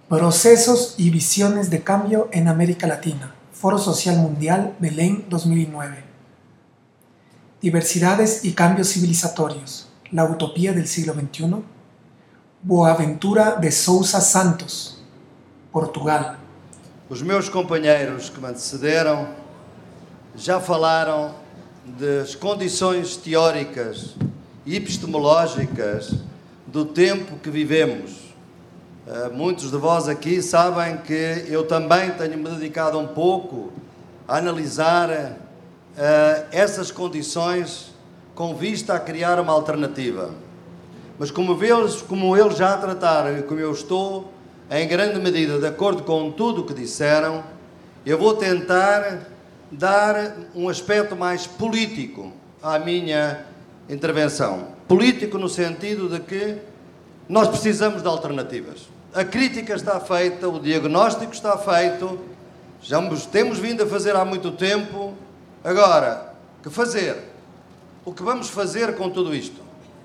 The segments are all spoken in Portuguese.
Procesos y visiones de cambio en América Latina. Foro Social Mundial, Belén 2009. Diversidades y cambios civilizatorios. La utopía del siglo XXI. Boaventura de Sousa Santos, Portugal. Os meus companheiros que me antecederam já falaram das condições teóricas e epistemológicas do tempo que vivemos. Muitos de vós aqui sabem que eu também tenho-me dedicado um pouco a analisar essas condições com vista a criar uma alternativa. Mas como eles já trataram e como eu estou, em grande medida, de acordo com tudo o que disseram, eu vou tentar dar um aspecto mais político à minha intervenção. Político no sentido de que nós precisamos de alternativas. A crítica está feita, o diagnóstico está feito, já temos vindo a fazer há muito tempo. Agora, que fazer? O que vamos fazer com tudo isto?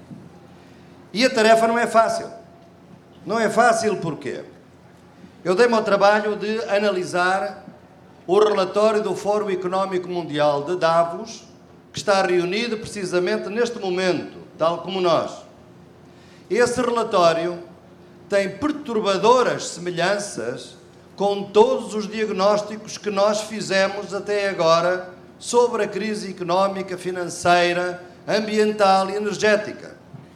E a tarefa não é fácil. Não é fácil porquê? Eu dei-me ao trabalho de analisar o relatório do Fórum Económico Mundial de Davos, que está reunido precisamente neste momento, tal como nós. Esse relatório tem perturbadoras semelhanças com todos os diagnósticos que nós fizemos até agora sobre a crise económica, financeira, ambiental e energética.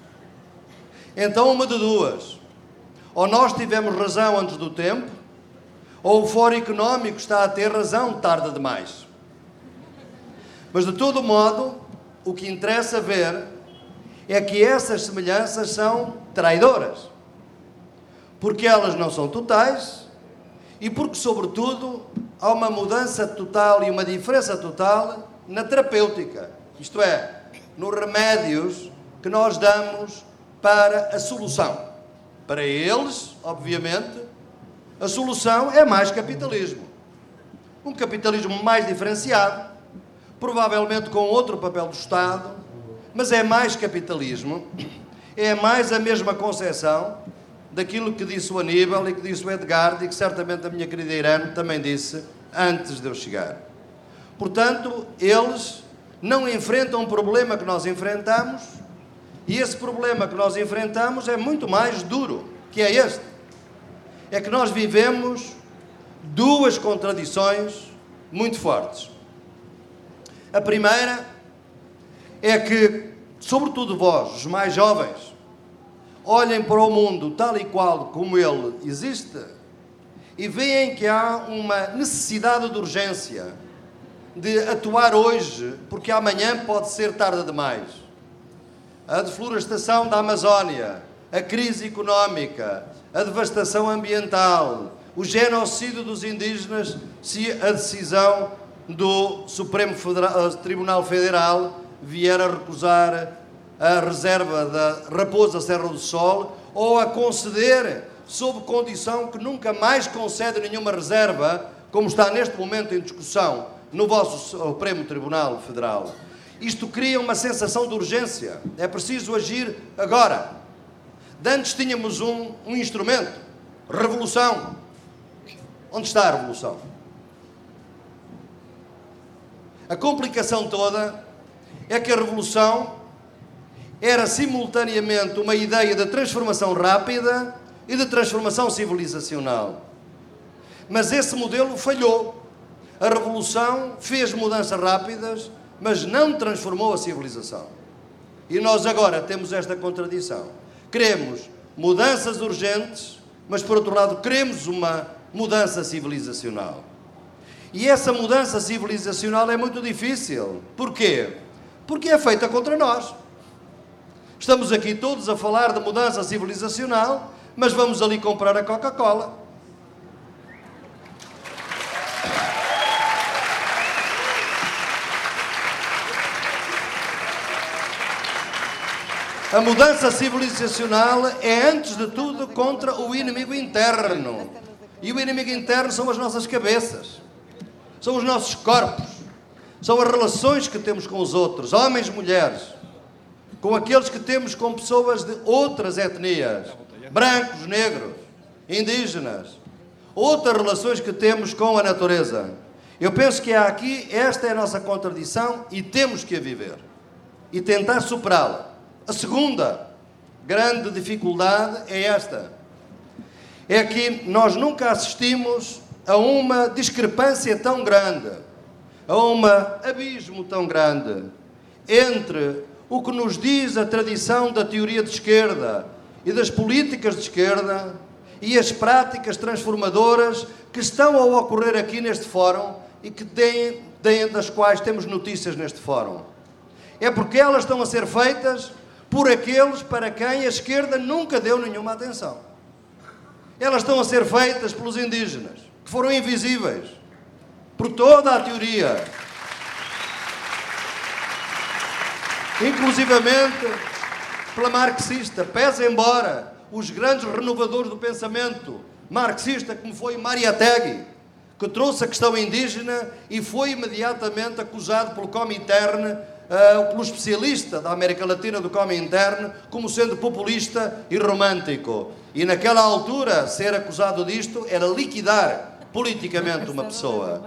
Então, uma de duas. Ou nós tivemos razão antes do tempo, ou o Fórum Económico está a ter razão tarde demais. Mas, de todo modo, o que interessa ver é que essas semelhanças são traidoras. Porque elas não são totais e porque, sobretudo, há uma mudança total e uma diferença total na terapêutica. Isto é, nos remédios que nós damos para a solução. Para eles, obviamente, a solução é mais capitalismo. Um capitalismo mais diferenciado, provavelmente com outro papel do Estado, mas é mais capitalismo, é mais a mesma concepção daquilo que disse o Aníbal e que disse o Edgar e que certamente a minha querida Irene também disse antes de eu chegar. Portanto, eles não enfrentam um problema que nós enfrentamos. E esse problema que nós enfrentamos é muito mais duro, que é este. É que nós vivemos duas contradições muito fortes. A primeira é que, sobretudo vós, os mais jovens, olhem para o mundo tal e qual como ele existe e veem que há uma necessidade de urgência de atuar hoje, porque amanhã pode ser tarde demais. A desflorestação da Amazónia, a crise económica, a devastação ambiental, o genocídio dos indígenas, se a decisão do Supremo Tribunal Federal vier a recusar a reserva da Raposa Serra do Sol ou a conceder, sob condição que nunca mais concede nenhuma reserva, como está neste momento em discussão no vosso Supremo Tribunal Federal. Isto cria uma sensação de urgência. É preciso agir agora. De antes tínhamos um instrumento. Revolução. Onde está a revolução? A complicação toda é que a revolução era simultaneamente uma ideia de transformação rápida e de transformação civilizacional. Mas esse modelo falhou. A revolução fez mudanças rápidas, mas não transformou a civilização. E nós agora temos esta contradição. Queremos mudanças urgentes, mas por outro lado queremos uma mudança civilizacional. E essa mudança civilizacional é muito difícil. Porquê? Porque é feita contra nós. Estamos aqui todos a falar de mudança civilizacional, mas vamos ali comprar a Coca-Cola. A mudança civilizacional é, antes de tudo, contra o inimigo interno. E o inimigo interno são as nossas cabeças, são os nossos corpos, são as relações que temos com os outros, homens e mulheres, com aqueles que temos com pessoas de outras etnias, brancos, negros. indígenas, outras relações que temos com a natureza. Eu penso que há aqui, esta é a nossa contradição e temos que a viver e tentar superá-la. A segunda grande dificuldade é esta: é que nós nunca assistimos a uma discrepância tão grande, a um abismo tão grande entre o que nos diz a tradição da teoria de esquerda e das políticas de esquerda e as práticas transformadoras que estão a ocorrer aqui neste fórum e que das quais temos notícias neste fórum. É porque elas estão a ser feitas por aqueles para quem a esquerda nunca deu nenhuma atenção. Elas estão a ser feitas pelos indígenas, que foram invisíveis, por toda a teoria, inclusivamente pela marxista, pese embora os grandes renovadores do pensamento marxista, como foi Mariátegui, que trouxe a questão indígena e foi imediatamente acusado pelo Comintern, pelo especialista da América Latina do Comintern, como sendo populista e romântico. E naquela altura, ser acusado disto era liquidar politicamente uma pessoa.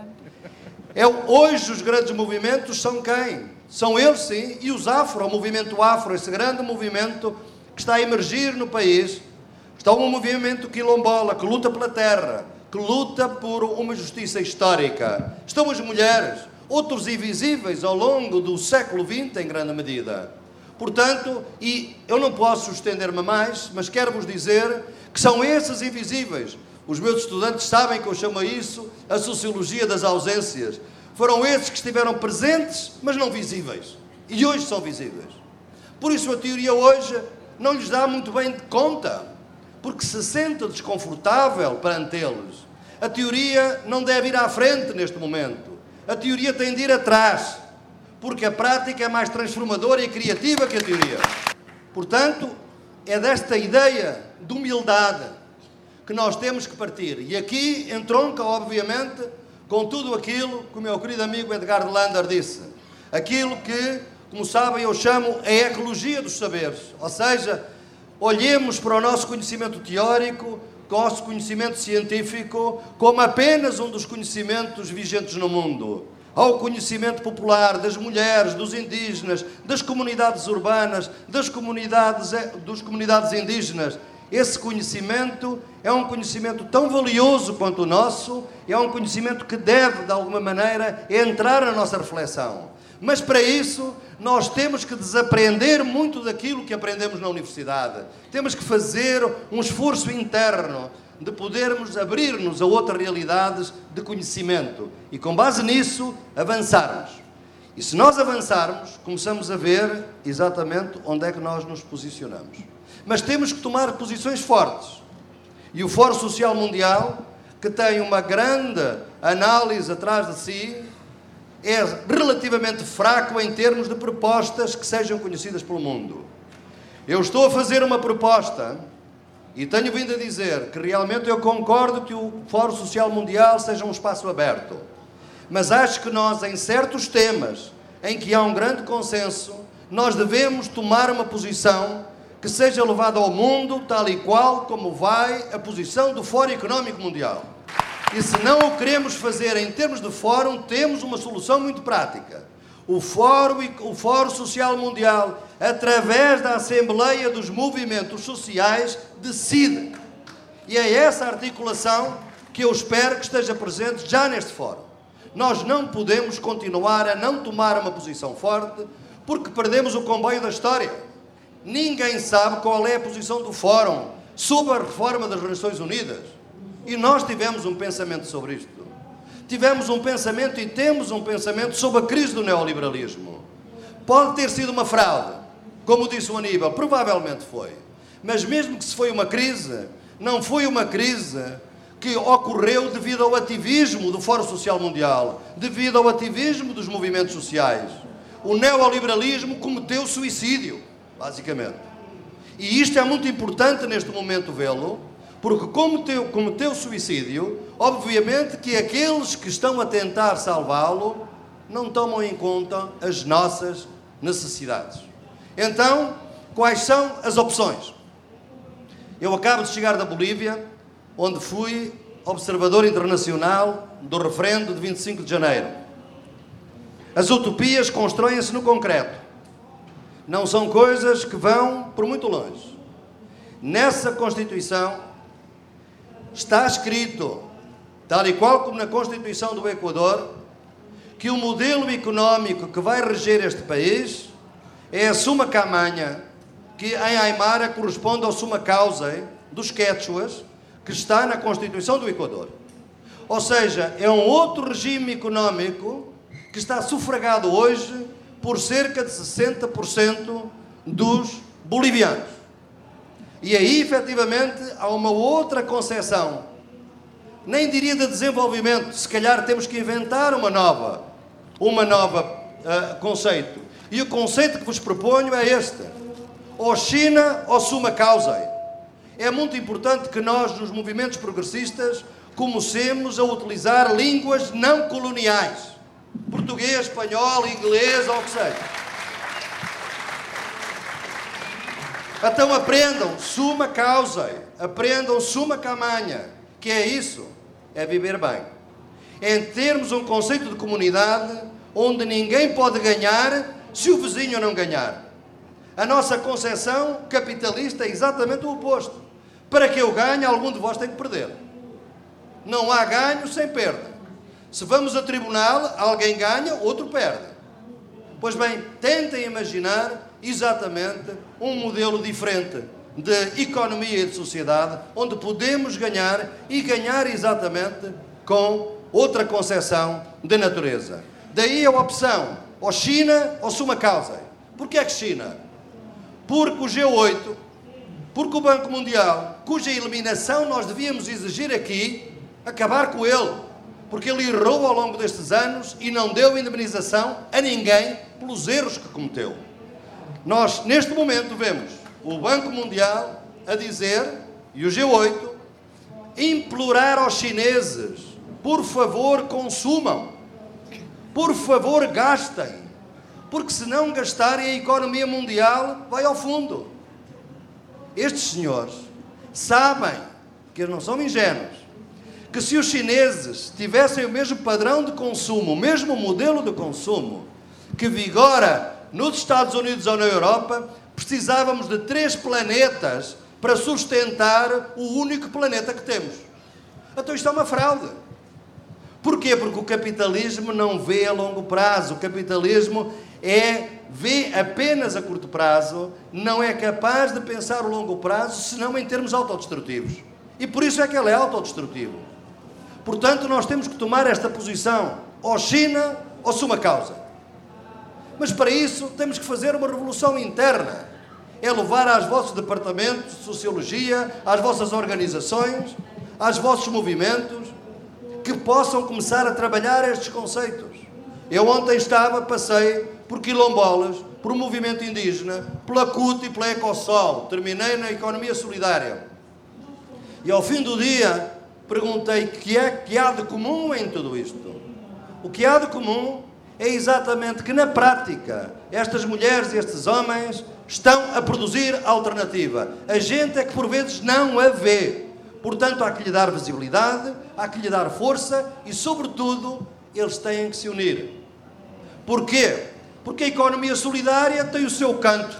Hoje os grandes movimentos são quem? São eles, sim, e os afro, o movimento afro, esse grande movimento que está a emergir no país. Está um movimento quilombola que luta pela terra, que luta por uma justiça histórica. Estão as mulheres, outros invisíveis ao longo do século XX, em grande medida. Portanto, e eu não posso estender-me mais, mas quero-vos dizer que são esses invisíveis. Os meus estudantes sabem que eu chamo a isso a sociologia das ausências. Foram esses que estiveram presentes, mas não visíveis. E hoje são visíveis. Por isso a teoria hoje não lhes dá muito bem de conta, porque se sente desconfortável perante eles. A teoria não deve ir à frente neste momento. A teoria tem de ir atrás, porque a prática é mais transformadora e criativa que a teoria. Portanto, é desta ideia de humildade que nós temos que partir. E aqui entronca, obviamente, com tudo aquilo que o meu querido amigo Edgar Lander disse. Aquilo que, como sabem, eu chamo a ecologia dos saberes. Ou seja, olhemos para o nosso conhecimento teórico, nosso conhecimento científico, como apenas um dos conhecimentos vigentes no mundo. Ao conhecimento popular das mulheres, dos indígenas, das comunidades urbanas, das comunidades indígenas. Esse conhecimento é um conhecimento tão valioso quanto o nosso, é um conhecimento que deve, de alguma maneira, entrar na nossa reflexão. Mas para isso, nós temos que desaprender muito daquilo que aprendemos na universidade. Temos que fazer um esforço interno de podermos abrir-nos a outras realidades de conhecimento e, com base nisso, avançarmos. E se nós avançarmos, começamos a ver exatamente onde é que nós nos posicionamos. Mas temos que tomar posições fortes. E o Fórum Social Mundial, que tem uma grande análise atrás de si, é relativamente fraco em termos de propostas que sejam conhecidas pelo mundo. Eu estou a fazer uma proposta e tenho vindo a dizer que realmente eu concordo que o Fórum Social Mundial seja um espaço aberto. Mas acho que nós, em certos temas em que há um grande consenso, nós devemos tomar uma posição que seja levada ao mundo tal e qual como vai a posição do Fórum Económico Mundial. E se não o queremos fazer em termos de fórum, temos uma solução muito prática. O Fórum Social Mundial, através da Assembleia dos Movimentos Sociais, decide. E é essa articulação que eu espero que esteja presente já neste fórum. Nós não podemos continuar a não tomar uma posição forte, porque perdemos o comboio da história. Ninguém sabe qual é a posição do fórum sobre a reforma das Nações Unidas. E nós tivemos um pensamento sobre isto. Tivemos um pensamento e temos um pensamento sobre a crise do neoliberalismo. Pode ter sido uma fraude, como disse o Aníbal, provavelmente foi. Mas mesmo que se foi uma crise, não foi uma crise que ocorreu devido ao ativismo do Fórum Social Mundial, devido ao ativismo dos movimentos sociais. O neoliberalismo cometeu suicídio, basicamente. E isto é muito importante neste momento vê-lo, porque como cometeu suicídio, obviamente que aqueles que estão a tentar salvá-lo não tomam em conta as nossas necessidades. Então, quais são as opções? Eu acabo de chegar da Bolívia onde fui observador internacional do referendo de 25 de janeiro. As utopias constroem-se no concreto. Não são coisas que vão por muito longe. Nessa Constituição está escrito, tal e qual como na Constituição do Equador, que o modelo económico que vai reger este país é a suma camanha, que em Aymara corresponde ao suma causa dos quechuas, que está na Constituição do Equador. Ou seja, é um outro regime económico que está sufragado hoje por cerca de 60% dos bolivianos. E aí, efetivamente, há uma outra concepção, nem diria de desenvolvimento, se calhar temos que inventar uma nova conceito. E o conceito que vos proponho é este: ou China ou suma causa. É muito importante que nós, nos movimentos progressistas, comecemos a utilizar línguas não coloniais. Português, espanhol, inglês, ou o que seja. Então aprendam suma causa, aprendam suma camanha, que é isso, é viver bem. É termos um conceito de comunidade onde ninguém pode ganhar se o vizinho não ganhar. A nossa concepção capitalista é exatamente o oposto. Para que eu ganhe, algum de vós tem que perder. Não há ganho sem perda. Se vamos a tribunal, alguém ganha, outro perde. Pois bem, tentem imaginar exatamente um modelo diferente de economia e de sociedade, onde podemos ganhar e ganhar exatamente com outra concepção de natureza. Daí a opção, ou China ou suma causa. Porquê é que China? Porque o G8, porque o Banco Mundial, cuja eliminação nós devíamos exigir aqui, acabar com ele, porque ele errou ao longo destes anos e não deu indemnização a ninguém pelos erros que cometeu. Nós, neste momento, vemos o Banco Mundial a dizer, e o G8, implorar aos chineses, por favor, consumam, por favor, gastem, porque se não gastarem, a economia mundial vai ao fundo. Estes senhores sabem, que não são ingênuos, que se os chineses tivessem o mesmo padrão de consumo, o mesmo modelo de consumo que vigora nos Estados Unidos ou na Europa, precisávamos de 3 planetas para sustentar o único planeta que temos. Então isto é uma fraude. Porquê? Porque o capitalismo não vê a longo prazo. O capitalismo vê apenas a curto prazo, não é capaz de pensar o longo prazo, senão em termos autodestrutivos. E por isso é que ele é autodestrutivo. Portanto, nós temos que tomar esta posição, ou China ou suma causa. Mas para isso temos que fazer uma revolução interna. É levar aos vossos departamentos de sociologia, às vossas organizações, aos vossos movimentos, que possam começar a trabalhar estes conceitos. Eu ontem passei por quilombolas, por um movimento indígena, pela CUT e pela Ecosol. Terminei na economia solidária. E ao fim do dia perguntei o que há de comum em tudo isto. O que há de comum é exatamente que, na prática, estas mulheres e estes homens estão a produzir alternativa. A gente é que, por vezes, não a vê. Portanto, há que lhe dar visibilidade, há que lhe dar força e, sobretudo, eles têm que se unir. Porquê? Porque a economia solidária tem o seu canto.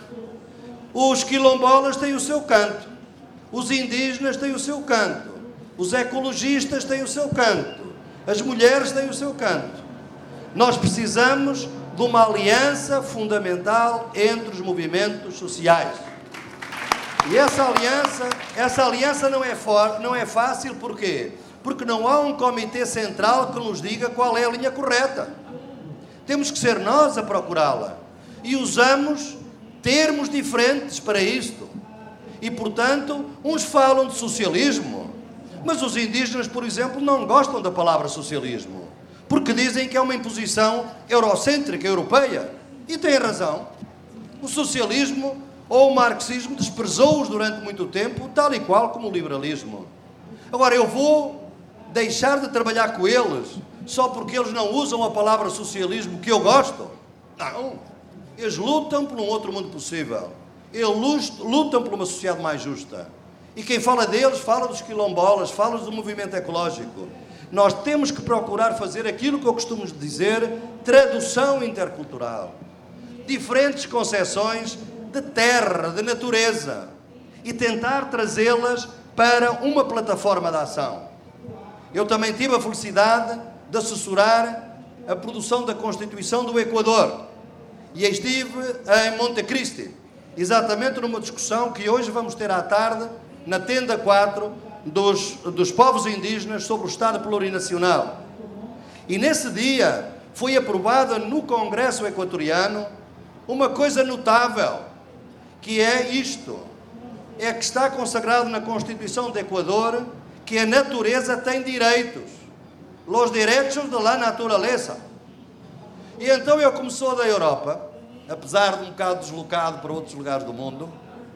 Os quilombolas têm o seu canto. Os indígenas têm o seu canto. Os ecologistas têm o seu canto. As mulheres têm o seu canto. Nós precisamos de uma aliança fundamental entre os movimentos sociais. E essa aliança não é fácil, porquê? Porque não há um comitê central que nos diga qual é a linha correta. Temos que ser nós a procurá-la. E usamos termos diferentes para isto. E, portanto, uns falam de socialismo, mas os indígenas, por exemplo, não gostam da palavra socialismo, porque dizem que é uma imposição eurocêntrica, europeia. E têm razão. O socialismo ou o marxismo desprezou-os durante muito tempo, tal e qual como o liberalismo. Agora, eu vou deixar de trabalhar com eles só porque eles não usam a palavra socialismo que eu gosto? Não. Eles lutam por um outro mundo possível. Eles lutam por uma sociedade mais justa. E quem fala deles, fala dos quilombolas, fala do movimento ecológico. Nós temos que procurar fazer aquilo que eu costumo dizer, tradução intercultural. Diferentes concepções de terra, de natureza, e tentar trazê-las para uma plataforma de ação. Eu também tive a felicidade de assessorar a produção da Constituição do Equador e estive em Monte Cristi, exatamente numa discussão que hoje vamos ter à tarde na Tenda 4 dos povos indígenas sobre o Estado plurinacional. E nesse dia foi aprovada no Congresso equatoriano uma coisa notável, que é isto, é que está consagrado na Constituição do Equador que a natureza tem direitos, os direitos da natureza. E então eu, como sou da Europa, apesar de um bocado deslocado para outros lugares do mundo,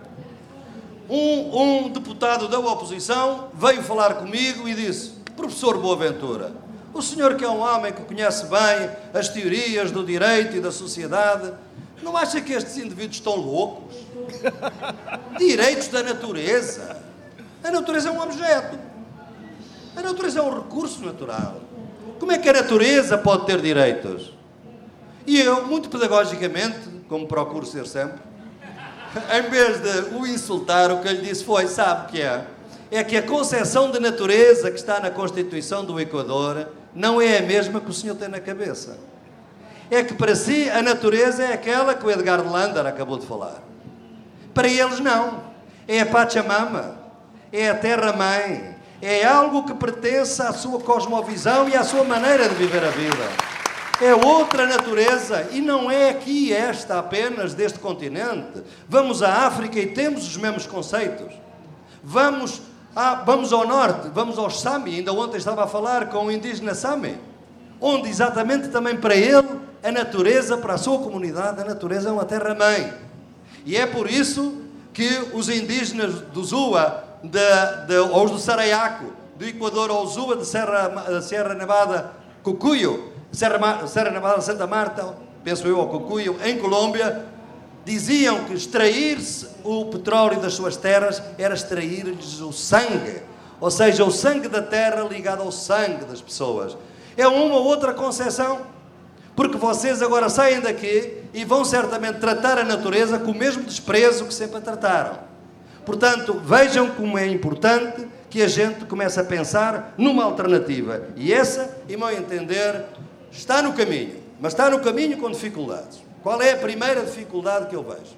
um deputado da oposição veio falar comigo e disse: professor Boaventura, o senhor que é um homem que conhece bem as teorias do direito e da sociedade, não acha que estes indivíduos estão loucos? Direitos da natureza. A natureza é um objeto. A natureza é um recurso natural. Como é que a natureza pode ter direitos? E eu, muito pedagogicamente, como procuro ser sempre, em vez de o insultar, o que eu lhe disse foi: sabe o que é? É que a concepção de natureza que está na Constituição do Equador não é a mesma que o senhor tem na cabeça. É que para si a natureza é aquela que o Edgar de Lander acabou de falar. Para eles não. É a Pachamama, é a Terra-mãe, é algo que pertence à sua cosmovisão e à sua maneira de viver a vida. É outra natureza e não é aqui esta apenas deste continente. Vamos à África e temos os mesmos conceitos. Vamos ao norte, vamos aos Sami. Ainda ontem estava a falar com um indígena Sami, onde exatamente também para ele a natureza, para a sua comunidade, a natureza é uma terra-mãe. E é por isso que os indígenas do Zua, ou os do Sarayaco, do Equador, ou Zua de Serra Nevada, Cucuyo, Serra Nevada Santa Marta, penso eu, ou Cucuyo, em Colômbia, diziam que extrair-se o petróleo das suas terras era extrair-lhes o sangue, ou seja, o sangue da terra ligado ao sangue das pessoas. É uma ou outra concepção, porque vocês agora saem daqui e vão certamente tratar a natureza com o mesmo desprezo que sempre a trataram. Portanto, vejam como é importante que a gente comece a pensar numa alternativa. E essa, em meu entender, está no caminho, mas está no caminho com dificuldades. Qual é a primeira dificuldade que eu vejo?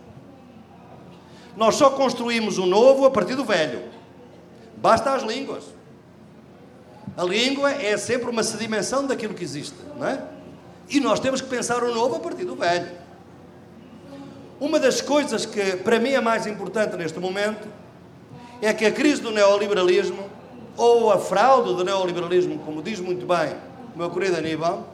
Nós só construímos o novo a partir do velho. Basta as línguas. A língua é sempre uma sedimentação daquilo que existe, não é? E nós temos que pensar o novo a partir do velho. Uma das coisas que para mim é mais importante neste momento é que a crise do neoliberalismo, ou a fraude do neoliberalismo, como diz muito bem o meu querido Aníbal,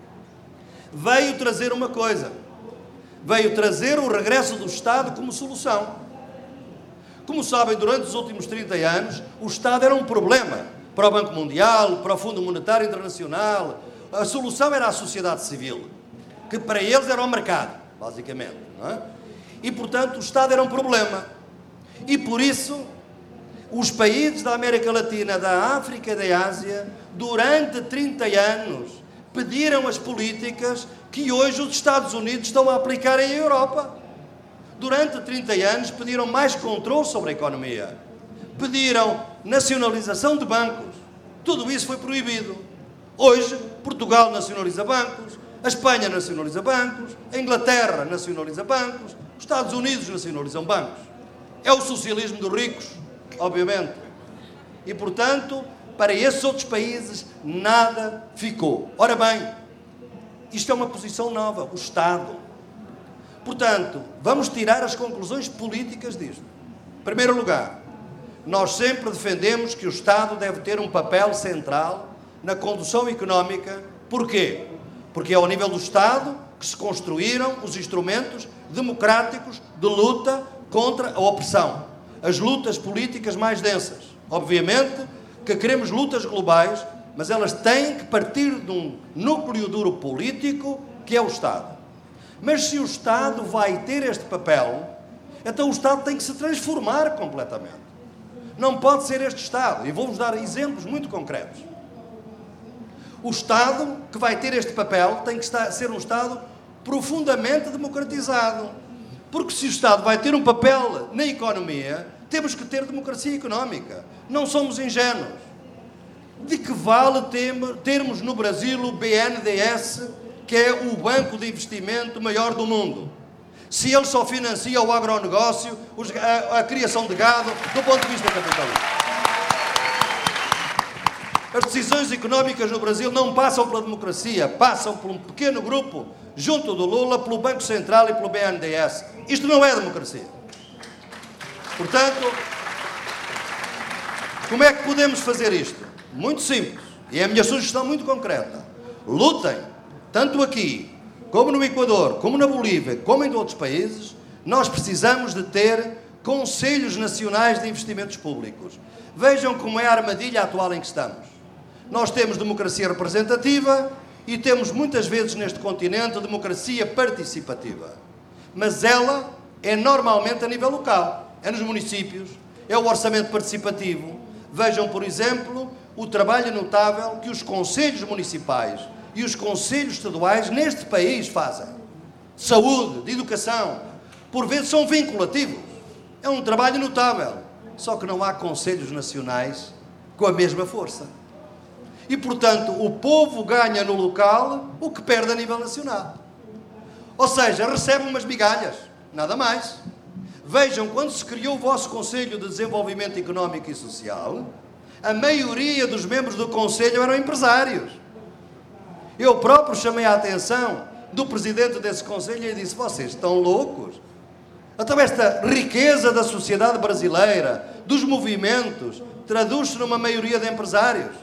veio trazer uma coisa. Veio trazer o regresso do Estado como solução. Como sabem, durante os últimos 30 anos, o Estado era um problema para o Banco Mundial, para o Fundo Monetário Internacional. A solução era a sociedade civil, que para eles era o mercado, basicamente, não é? E, portanto, o Estado era um problema. E, por isso, os países da América Latina, da África e da Ásia, durante 30 anos, pediram as políticas que hoje os Estados Unidos estão a aplicar em Europa. Durante 30 anos, pediram mais controle sobre a economia. Pediram nacionalização de bancos. Tudo isso foi proibido. Hoje, Portugal nacionaliza bancos, a Espanha nacionaliza bancos, a Inglaterra nacionaliza bancos, os Estados Unidos nacionalizam bancos. É o socialismo dos ricos, obviamente. E, portanto, para esses outros países, nada ficou. Ora bem, isto é uma posição nova, o Estado. Portanto, vamos tirar as conclusões políticas disto. Em primeiro lugar, nós sempre defendemos que o Estado deve ter um papel central na condução económica. Porquê? Porque é ao nível do Estado que se construíram os instrumentos democráticos de luta contra a opressão. As lutas políticas mais densas. Obviamente que queremos lutas globais, mas elas têm que partir de um núcleo duro político que é o Estado. Mas se o Estado vai ter este papel, então o Estado tem que se transformar completamente. Não pode ser este Estado. E vou-vos dar exemplos muito concretos. O Estado que vai ter este papel tem que ser um Estado profundamente democratizado. Porque se o Estado vai ter um papel na economia, temos que ter democracia económica. Não somos ingênuos. De que vale termos no Brasil o BNDES, que é o banco de investimento maior do mundo, se ele só financia o agronegócio, a criação de gado, do ponto de vista capitalista? As decisões económicas no Brasil não passam pela democracia, passam por um pequeno grupo, junto do Lula, pelo Banco Central e pelo BNDES. Isto não é democracia. Portanto, como é que podemos fazer isto? Muito simples. E é a minha sugestão muito concreta. Lutem, tanto aqui, como no Equador, como na Bolívia, como em outros países. Nós precisamos de ter conselhos nacionais de investimentos públicos. Vejam como é a armadilha atual em que estamos. Nós temos democracia representativa e temos muitas vezes neste continente democracia participativa. Mas ela é normalmente a nível local, é nos municípios, é o orçamento participativo. Vejam, por exemplo, o trabalho notável que os conselhos municipais e os conselhos estaduais neste país fazem. De saúde, de educação, por vezes são vinculativos. É um trabalho notável. Só que não há conselhos nacionais com a mesma força. E, portanto, o povo ganha no local o que perde a nível nacional. Ou seja, recebe umas migalhas, nada mais. Vejam, quando se criou o vosso Conselho de Desenvolvimento Económico e Social, a maioria dos membros do Conselho eram empresários. Eu próprio chamei a atenção do presidente desse Conselho e disse: vocês estão loucos? Então esta riqueza da sociedade brasileira, dos movimentos, traduz-se numa maioria de empresários.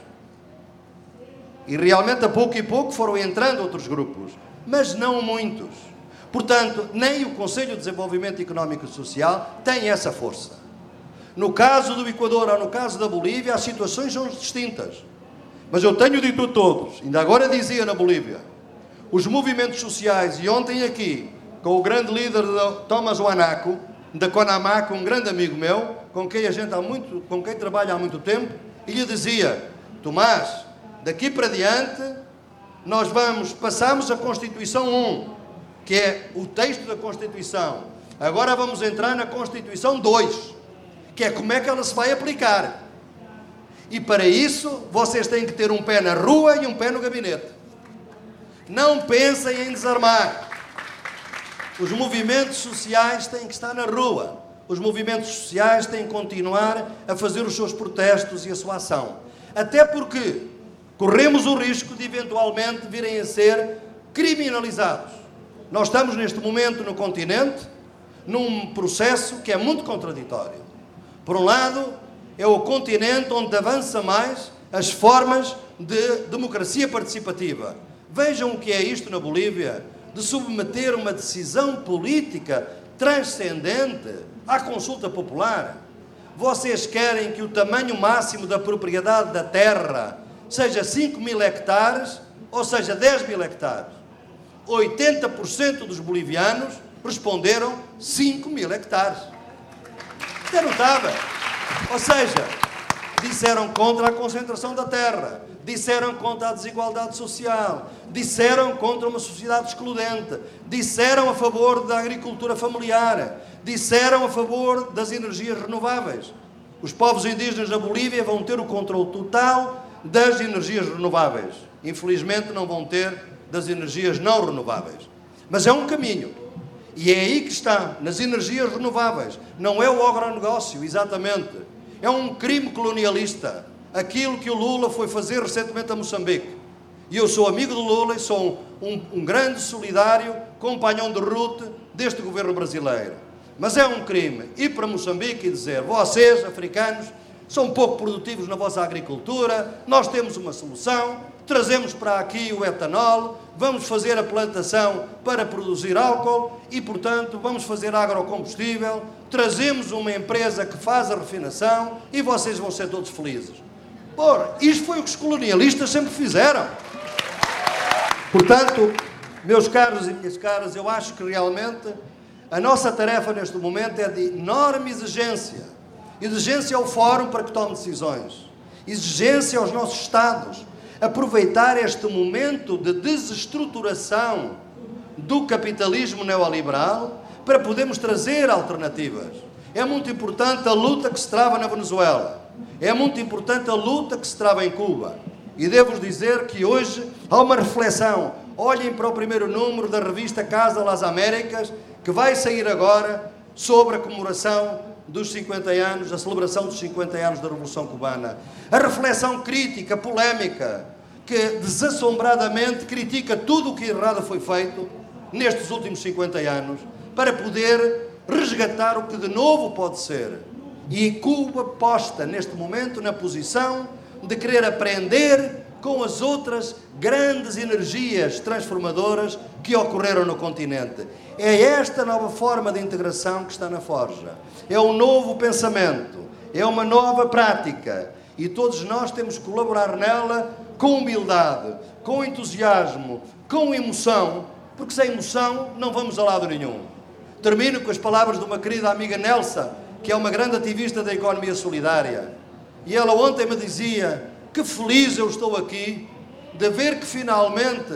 E realmente a pouco e pouco foram entrando outros grupos, mas não muitos. Portanto, nem o Conselho de Desenvolvimento Económico e Social tem essa força. No caso do Equador ou no caso da Bolívia, as situações são distintas. Mas eu tenho dito a todos, ainda agora dizia na Bolívia, os movimentos sociais, e ontem aqui, com o grande líder Thomas Wanaco, da Conamac, um grande amigo meu, com quem trabalho há muito tempo, e lhe dizia: Tomás, daqui para diante, passamos a Constituição 1, que é o texto da Constituição. Agora vamos entrar na Constituição 2, que é como é que ela se vai aplicar. E para isso, vocês têm que ter um pé na rua e um pé no gabinete. Não pensem em desarmar. Os movimentos sociais têm que estar na rua. Os movimentos sociais têm que continuar a fazer os seus protestos e a sua ação. Até porque corremos o risco de eventualmente virem a ser criminalizados. Nós estamos neste momento no continente num processo que é muito contraditório. Por um lado, é o continente onde avança mais as formas de democracia participativa. Vejam o que é isto na Bolívia, de submeter uma decisão política transcendente à consulta popular. Vocês querem que o tamanho máximo da propriedade da terra seja 5.000 hectares, ou seja, 10.000 hectares. 80% dos bolivianos responderam 5.000 hectares. Isto é notável. Ou seja, disseram contra a concentração da terra, disseram contra a desigualdade social, disseram contra uma sociedade excludente, disseram a favor da agricultura familiar, disseram a favor das energias renováveis. Os povos indígenas da Bolívia vão ter o controle total das energias renováveis. Infelizmente não vão ter das energias não renováveis. Mas é um caminho. E é aí que está, nas energias renováveis. Não é o agronegócio, exatamente. É um crime colonialista. Aquilo que o Lula foi fazer recentemente a Moçambique. E eu sou amigo do Lula e sou um grande solidário, companhão de ruta deste governo brasileiro. Mas é um crime ir para Moçambique e dizer: vocês, africanos, são pouco produtivos na vossa agricultura, nós temos uma solução, trazemos para aqui o etanol, vamos fazer a plantação para produzir álcool e, portanto, vamos fazer agrocombustível, trazemos uma empresa que faz a refinação e vocês vão ser todos felizes. Ora, isto foi o que os colonialistas sempre fizeram. Portanto, meus caros e minhas caras, eu acho que realmente a nossa tarefa neste momento é de enorme exigência. exigência ao Fórum para que tome decisões, exigência aos nossos Estados, aproveitar este momento de desestruturação do capitalismo neoliberal para podermos trazer alternativas. É muito importante a luta que se trava na Venezuela, é muito importante a luta que se trava em Cuba, e devo-vos dizer que hoje há uma reflexão. Olhem para o primeiro número da revista Casa das Américas, que vai sair agora, sobre a comemoração dos 50 anos, a celebração dos 50 anos da Revolução Cubana. A reflexão crítica, polémica, que desassombradamente critica tudo o que errado foi feito nestes últimos 50 anos, para poder resgatar o que de novo pode ser. E Cuba posta neste momento na posição de querer aprender com as outras grandes energias transformadoras que ocorreram no continente. É esta nova forma de integração que está na forja. É um novo pensamento, é uma nova prática, e todos nós temos que colaborar nela com humildade, com entusiasmo, com emoção, porque sem emoção não vamos a lado nenhum. Termino com as palavras de uma querida amiga Nelsa, que é uma grande ativista da economia solidária. E ela ontem me dizia: que feliz eu estou aqui de ver que finalmente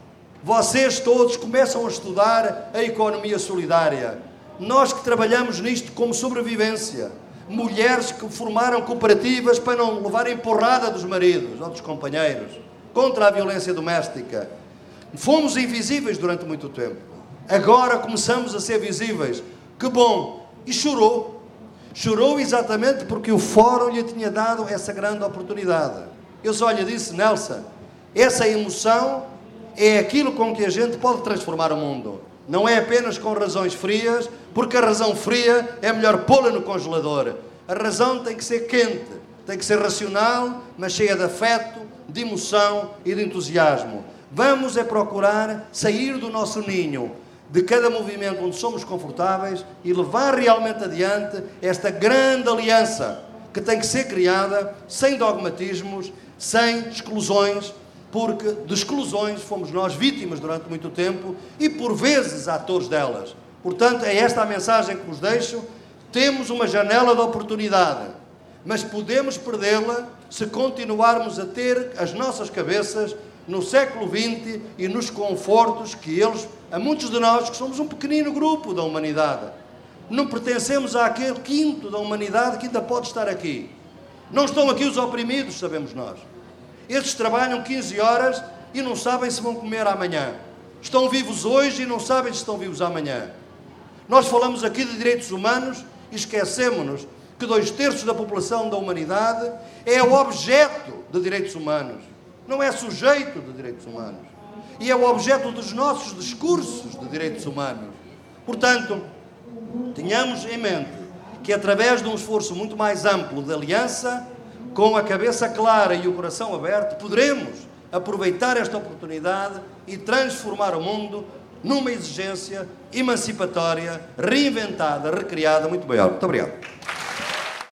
vocês todos começam a estudar a economia solidária. Nós que trabalhamos nisto como sobrevivência, mulheres que formaram cooperativas para não levarem porrada dos maridos ou dos companheiros, contra a violência doméstica. Fomos invisíveis durante muito tempo. Agora começamos a ser visíveis. Que bom! E chorou. Chorou exatamente porque o Fórum lhe tinha dado essa grande oportunidade. Eu só lhe disse: Nelsa, essa emoção é aquilo com que a gente pode transformar o mundo. Não é apenas com razões frias, porque a razão fria é melhor pô-la no congelador. A razão tem que ser quente, tem que ser racional, mas cheia de afeto, de emoção e de entusiasmo. Vamos é procurar sair do nosso ninho, de cada movimento onde somos confortáveis, e levar realmente adiante esta grande aliança que tem que ser criada sem dogmatismos, sem exclusões, porque de exclusões fomos nós vítimas durante muito tempo e por vezes atores delas. Portanto, é esta a mensagem que vos deixo. Temos uma janela de oportunidade, mas podemos perdê-la se continuarmos a ter as nossas cabeças no século XX e nos confortos que eles, a muitos de nós, que somos um pequenino grupo da humanidade, não pertencemos àquele quinto da humanidade que ainda pode estar aqui. Não estão aqui os oprimidos, sabemos nós. Estes trabalham 15 horas e não sabem se vão comer amanhã. Estão vivos hoje e não sabem se estão vivos amanhã. Nós falamos aqui de direitos humanos e esquecemos-nos que 2/3 da população da humanidade é o objeto de direitos humanos. Não é sujeito de direitos humanos. E é o objeto dos nossos discursos de direitos humanos. Portanto, tenhamos em mente que através de um esforço muito mais amplo de aliança, com a cabeça clara e o coração aberto, poderemos aproveitar esta oportunidade e transformar o mundo numa exigência emancipatória, reinventada, recriada. Muito bem. Muito obrigado.